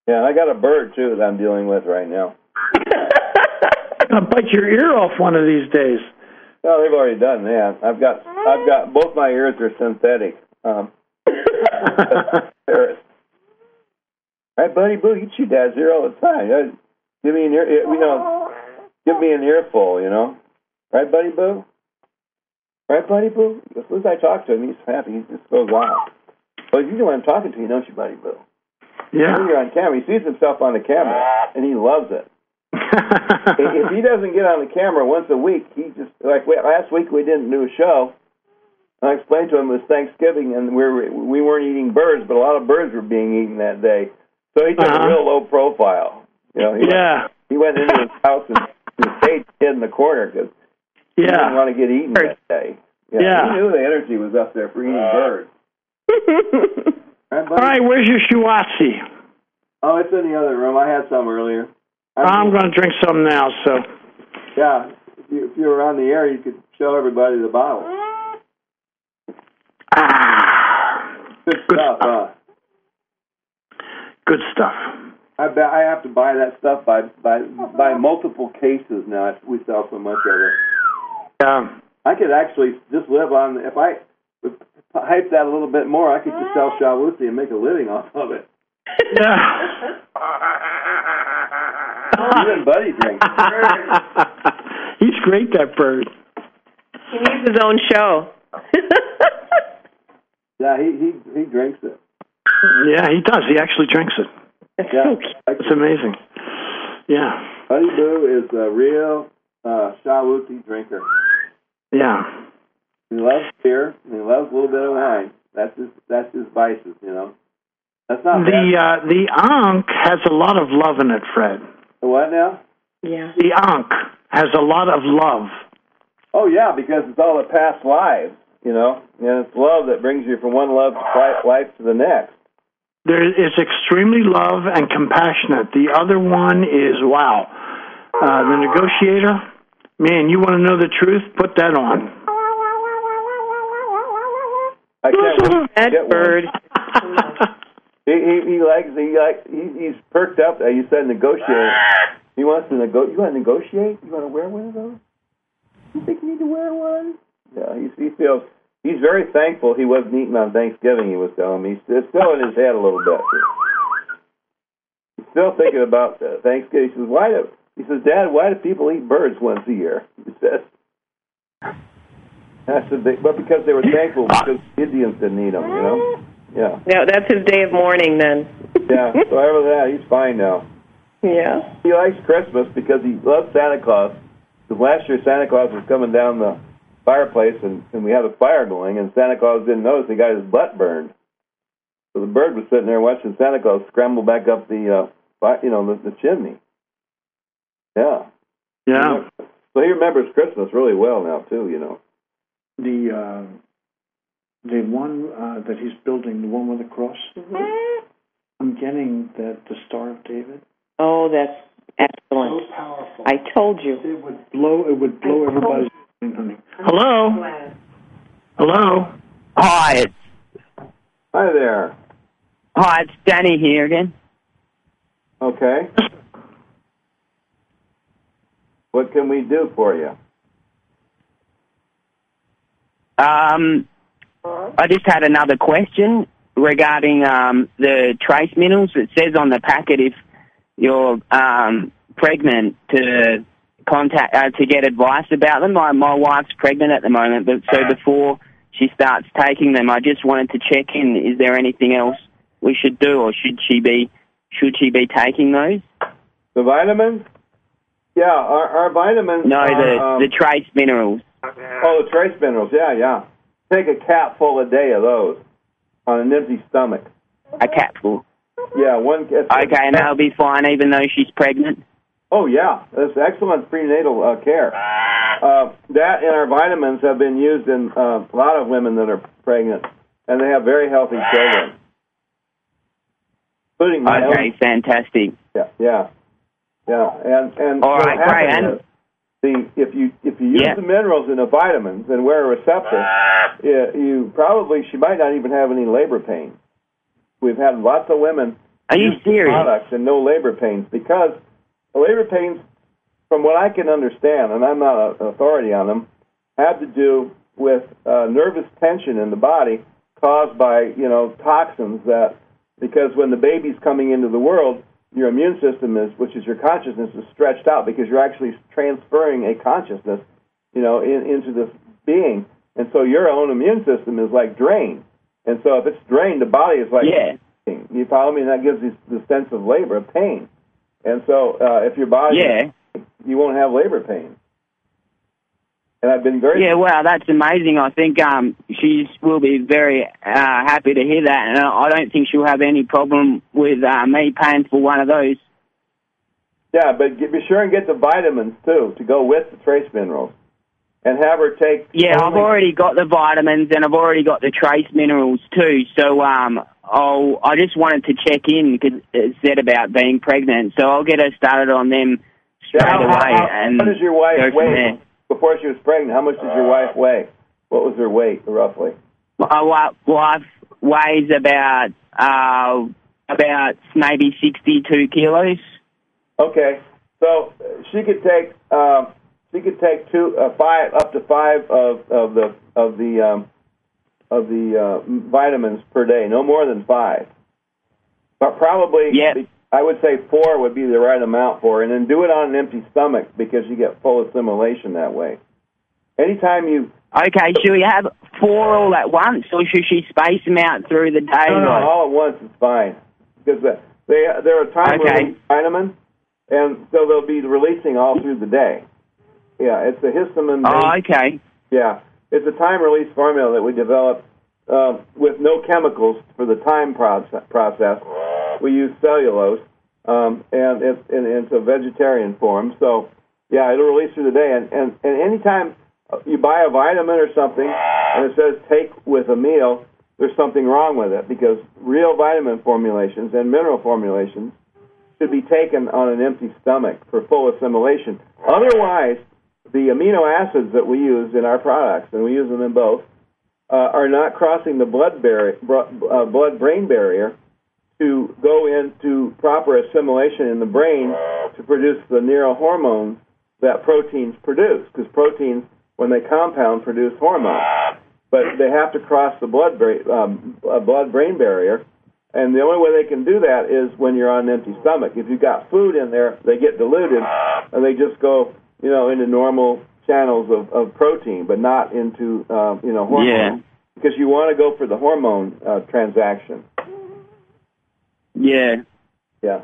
Yeah, I got a bird, too, that I'm dealing with right now. I'll bite your ear off one of these days. No, they've already done that. I've got, I've got, both my ears are synthetic. Um, right, buddy, boo, you chew dad's ear all the time. Give me an ear, you know, give me an earful, you know. Right, buddy, boo? Right, buddy, boo? As soon as I talk to him, he's happy. He just goes wild. Well, you know what I'm talking to, you don't you, buddy, boo? Yeah. When you're on camera, he sees himself on the camera, and he loves it. If he doesn't get on the camera once a week, he just, like last week we didn't do a show. I explained to him it was Thanksgiving, and we were, we weren't eating birds, but a lot of birds were being eaten that day. So he took uh-huh. a real low profile. You know, he yeah. Went, he went into his house and he stayed hid in the corner because yeah. he didn't want to get eaten that day. Yeah, yeah. He knew the energy was up there for eating birds. Right, all right, where's your Shuatsi? Oh, it's in the other room. I had some earlier. I'm, I'm going to drink some now, so. Yeah, if you, if you were on the air, you could show everybody the bottle. Ah, good, good stuff, stuff. Huh? Good stuff. I bet I have to buy that stuff by by by multiple cases now. We sell so much of it. Yeah. I could actually just live on, if I hype that a little bit more, I could just sell Shawusi and make a living off of it. Yeah. Even Buddy drinks. He's great, that bird. He needs his own show. Yeah, he, he he drinks it. Yeah, he does. He actually drinks it. Yeah, it's amazing. Yeah. Buddy Boo is a real uh, Shawusi drinker. Yeah. He loves beer, and he loves a little bit of wine. That's his that's his vices, you know. That's not the uh, the Ankh has a lot of love in it, Fred. The what now? Yeah. The Ankh has a lot of love. Oh yeah, because it's all the past lives, you know, and it's love that brings you from one love to life to the next. There is extremely love and compassionate. The other one is wow. Uh, the Negotiator, man, you want to know the truth? Put that on. I can't that get bird. he, he he likes he like he, he's perked up. You said negotiate. He wants to nego. You want to negotiate? You want to wear one of those? You think you need to wear one? Yeah, he he feels he's very thankful he wasn't eating on Thanksgiving. He was telling me it's still in his head a little bit. He's still thinking about uh, Thanksgiving. He says, "Why do?" He says, "Dad, why do people eat birds once a year?" He says. I said, they, but because they were thankful because Indians didn't eat them, you know? Yeah. No, that's his day of mourning then. Yeah, so after that, he's fine now. Yeah. He likes Christmas because he loves Santa Claus. Because last year Santa Claus was coming down the fireplace and, and we had a fire going, and Santa Claus didn't notice he got his butt burned. So the bird was sitting there watching Santa Claus scramble back up the, uh, you know, the, the chimney. Yeah. Yeah. So he remembers Christmas really well now, too, you know. The uh, the one uh, that he's building, the one with the cross, mm-hmm. I'm getting the, the Star of David. Oh, that's excellent. So powerful. I told you. It would blow, it would blow everybody's mind, honey. Hello? Hello? Hi. Hi there. Hi, it's Danny here again. Okay. What can we do for you? Um, I just had another question regarding um, the trace minerals. It says on the packet if you're um, pregnant to contact uh, to get advice about them. My my wife's pregnant at the moment, but so before she starts taking them, I just wanted to check in. Is there anything else we should do, or should she be should she be taking those? The vitamins? Yeah, our, our vitamins. No, are, the um, the trace minerals. Oh, the trace minerals, yeah, yeah. Take a capful a day of those on an empty stomach. A capful? Yeah, one. Okay, and that'll be fine even though she's pregnant? Oh, yeah. That's excellent prenatal uh, care. Uh, that and our vitamins have been used in uh, a lot of women that are pregnant, and they have very healthy children. Including my Okay, own. Fantastic. Yeah, yeah. Yeah, and, and All right, great. And The, if you if you use yeah. the minerals and the vitamins and wear a receptor, you, you probably she might not even have any labor pain. We've had lots of women Are you serious? Products and no labor pains, because the labor pains, from what I can understand, and I'm not an authority on them, have to do with uh, nervous tension in the body caused by, you know, toxins that, because when the baby's coming into the world, your immune system is, which is your consciousness, is stretched out because you're actually transferring a consciousness, you know, in, into this being. And so your own immune system is like drained. And so if it's drained, the body is like, yeah. You follow me? And that gives you the sense of labor, of pain. And so uh, if your body, yeah. you won't have labor pain. And I've been very... Yeah, wow, that's amazing. I think um, she will be very uh, happy to hear that, and I don't think she'll have any problem with uh, me paying for one of those. Yeah, but get, be sure and get the vitamins, too, to go with the trace minerals. And have her take... Yeah, only... I've already got the vitamins, and I've already got the trace minerals, too. So um, I'll, I just wanted to check in, because it said about being pregnant, so I'll get her started on them straight yeah, how, away. How, and how does your wife go from weigh? there. Before she was pregnant, how much did your wife weigh? What was her weight, roughly? My wife weighs about uh, about maybe sixty-two kilos. Okay, so she could take um, she could take two uh, five up to five of of the of the um, of the uh, vitamins per day, no more than five. But probably, yep. I would say four would be the right amount for her, and then do it on an empty stomach because you get full assimilation that way. Anytime you... Okay, should we have four all at once, or should she space them out through the day? No, no, all at once is fine. Because they, they're a time-release okay. vitamin, and so they'll be releasing all through the day. Yeah, it's a histamine... Oh, okay. Yeah, it's a time-release formula that we developed uh, with no chemicals for the time process. process. We use cellulose, um, and it's, and it's a vegetarian form. So, yeah, it'll release through the day. And, and, and anytime you buy a vitamin or something and it says take with a meal, there's something wrong with it, because real vitamin formulations and mineral formulations should be taken on an empty stomach for full assimilation. Otherwise, the amino acids that we use in our products, and we use them in both, uh, are not crossing the blood barrier, uh, blood-brain barrier to go into proper assimilation in the brain to produce the neurohormones that proteins produce, because proteins, when they compound, produce hormones. But they have to cross the blood-brain um, blood-brain barrier, and the only way they can do that is when you're on an empty stomach. If you've got food in there, they get diluted, and they just go, you know, into normal channels of, of protein, but not into, uh, you know, hormones. Yeah. Because you want to go for the hormone uh, transaction. Yeah. Yeah.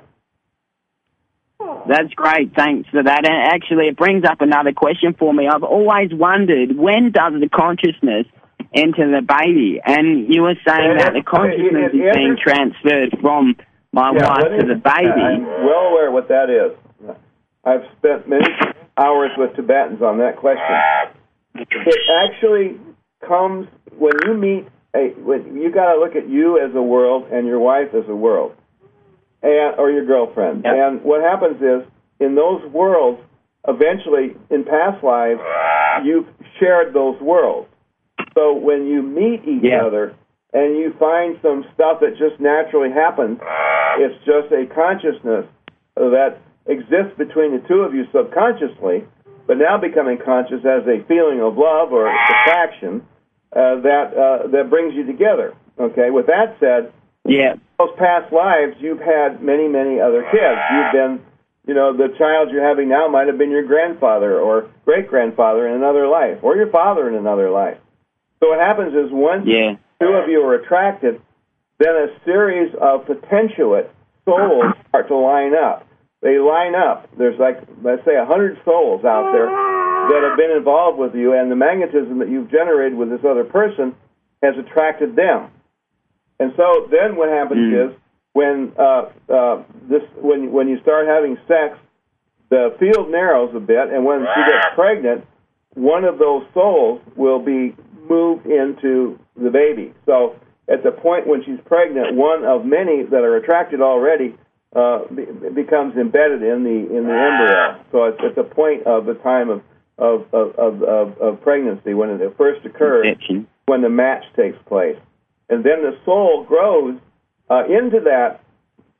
That's great. Thanks for that. And actually, it brings up another question for me. I've always wondered, when does the consciousness enter the baby? And you were saying that the consciousness is being transferred from my yeah, wife to the baby. I'm well aware what that is. I've spent many hours with Tibetans on that question. It actually comes when you meet a. When you got to look at you as a world and your wife as a world. And, or your girlfriend. Yep. And what happens is, in those worlds, eventually, in past lives, you've shared those worlds. So when you meet each yep. other and you find some stuff that just naturally happens, it's just a consciousness that exists between the two of you subconsciously, but now becoming conscious as a feeling of love or attraction uh, that uh, that brings you together. Okay. With that said, yeah. those past lives, you've had many, many other kids. You've been, you know, the child you're having now might have been your grandfather or great-grandfather in another life, or your father in another life. So what happens is once yeah. two of you are attracted, then a series of potentialate souls start to line up. They line up. There's like, let's say, a hundred souls out there that have been involved with you, and the magnetism that you've generated with this other person has attracted them. And so then what happens mm. is when uh, uh, this when when you start having sex, the field narrows a bit, and when she gets pregnant, one of those souls will be moved into the baby. So at the point when she's pregnant, one of many that are attracted already uh, be, becomes embedded in the in the embryo. So it's at the point of the time of of of, of, of, of pregnancy when it first occurs, when the match takes place. And then the soul grows uh, into that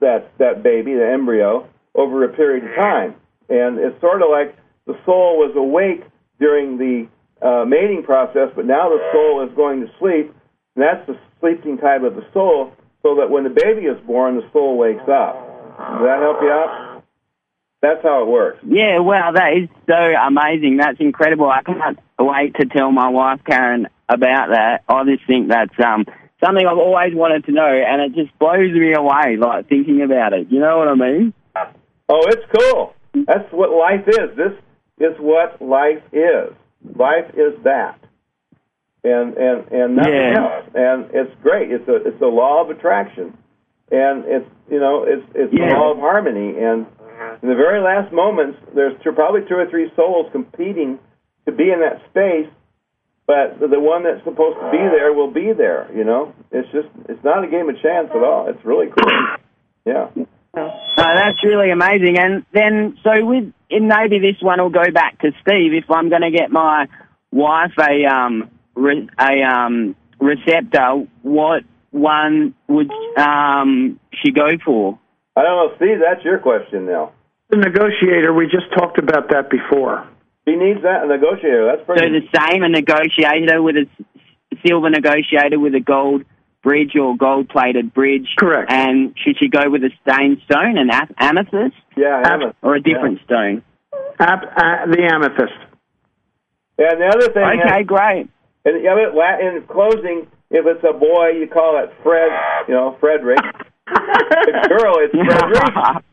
that, that baby, the embryo, over a period of time. And it's sort of like the soul was awake during the uh, mating process, but now the soul is going to sleep, and that's the sleeping time of the soul, so that when the baby is born, the soul wakes up. Does that help you out? That's how it works. Yeah, well, that is so amazing. That's incredible. I can't wait to tell my wife, Karen, about that. I just think that's um, something I've always wanted to know, and it just blows me away, like, thinking about it. You know what I mean? Oh, it's cool. That's what life is. This is what life is. Life is that. And and, and nothing yeah. else. And it's great. It's a it's a law of attraction. And it's, you know, it's it's yeah. a law of harmony. And in the very last moments, there's two, probably two or three souls competing to be in that space, but the one that's supposed to be there will be there, you know? It's just, it's not a game of chance at all. It's really cool. Yeah. Uh, that's really amazing. And then, so with, and maybe this one will go back to Steve, if I'm going to get my wife a, um, re, a um, receptor, what one would um, she go for? I don't know, Steve, that's your question now. The negotiator, we just talked about that before. He needs that, a negotiator. That's pretty. So the same, a negotiator with a silver negotiator with a gold bridge or gold-plated bridge. Correct. And should she go with a stained stone, an amethyst? Yeah, amethyst. Or a different yeah. stone? Ap- uh, the amethyst. Yeah, and the other thing Okay, is, great. And in closing, if it's a boy, you call it Fred, you know, Frederick. If it's a girl, it's Frederick.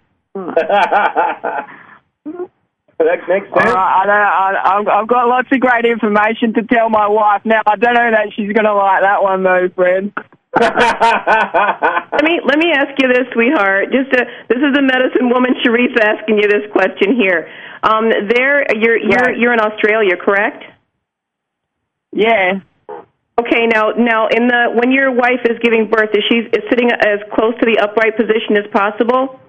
That makes sense. All right, I don't, I, I've got lots of great information to tell my wife now. I don't know that she's going to like that one, though, Fred. let me let me ask you this, sweetheart. Just a, this is the medicine woman, Sharice, asking you this question here. Um, there, you're you're yeah. you're in Australia, correct? Yeah. Okay. Now, now, in the when your wife is giving birth, is she is sitting as close to the upright position as possible?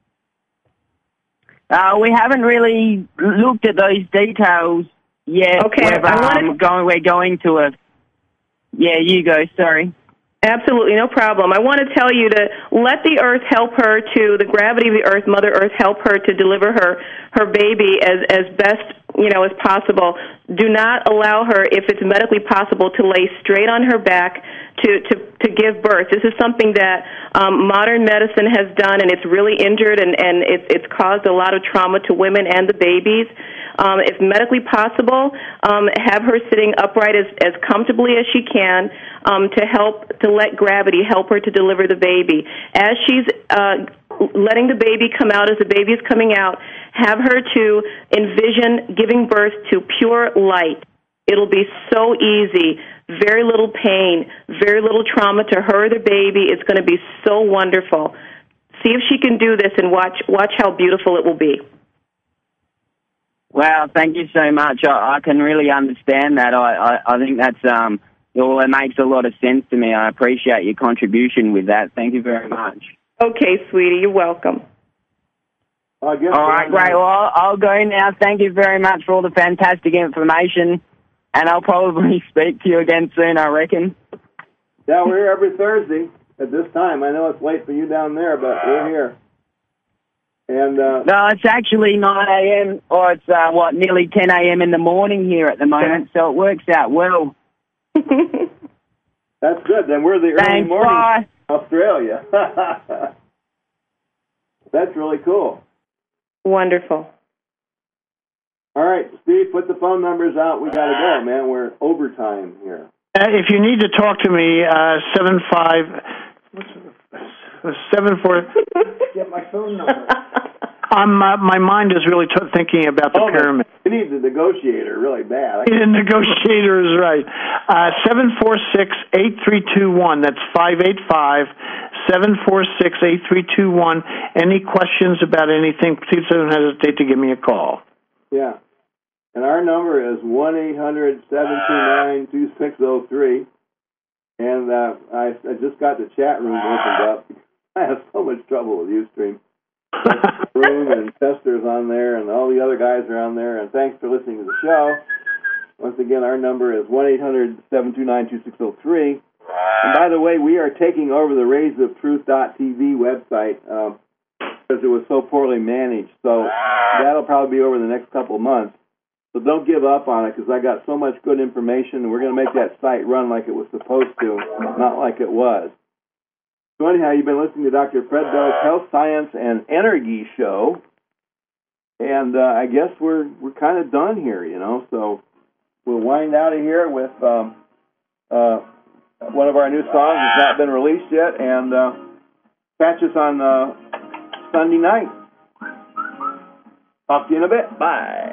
Uh, we haven't really looked at those details yet. Okay. We're, I um, wanted... going, we're going to a... Yeah, you go, sorry. Absolutely, no problem. I want to tell you to let the earth help her to, the gravity of the earth, Mother Earth, help her to deliver her, her baby as, as best, you know, as possible. Do not allow her, if it's medically possible, to lay straight on her back to, to, to give birth. This is something that um, modern medicine has done, and it's really injured, and, and it's, it's caused a lot of trauma to women and the babies. Um, if medically possible, um, have her sitting upright as, as comfortably as she can um, to help, to let gravity help her to deliver the baby. As she's uh, letting the baby come out, as the baby is coming out, have her to envision giving birth to pure light. It'll be so easy, very little pain, very little trauma to her or the baby. It's going to be so wonderful. See if she can do this and watch watch how beautiful it will be. Wow, thank you so much. I, I can really understand that. I, I, I think that's, um, well, it makes a lot of sense to me. I appreciate your contribution with that. Thank you very much. Okay, sweetie, you're welcome. I guess all right, great. Well, I'll, I'll go now. Thank you very much for all the fantastic information, and I'll probably speak to you again soon, I reckon. Yeah, we're here every Thursday at this time. I know it's late for you down there, but we're here. And uh, no, it's actually nine a.m. or it's, uh, what, nearly ten a.m. in the morning here at the moment, so it works out well. That's good. Then we're the early Thanks, morning bye. Australia. That's really cool. Wonderful. All right, Steve, put the phone numbers out. We got to go, man. We're overtime here. Uh, if you need to talk to me, uh, seven five... What's it? Seven four. Get my phone number. I'm uh, my mind is really t- thinking about the oh, pyramid. You need the negotiator really bad. The negotiator is right. Uh, seven four six eight three two one. That's five eight five seven four six eight three two one. Any questions about anything? Please don't hesitate to give me a call. Yeah, and our number is one eight hundred seven two nine two six zero three. And uh, I, I just got the chat room opened up. I have so much trouble with Ustream. Room and Chester's on there, and all the other guys are on there. And thanks for listening to the show. Once again, our number is one eight hundred seven two nine two six zero three. And by the way, we are taking over the rays of truth dot t v website um, because it was so poorly managed. So that'll probably be over the next couple of months. So don't give up on it because I got so much good information, and we're going to make that site run like it was supposed to, not like it was. So anyhow, you've been listening to Doctor Fred Bell's Health, Science, and Energy Show. And uh, I guess we're we're kind of done here, you know. So we'll wind out of here with um, uh, one of our new songs has not been released yet, and uh, catch us on uh, Sunday night. Talk to you in a bit. Bye.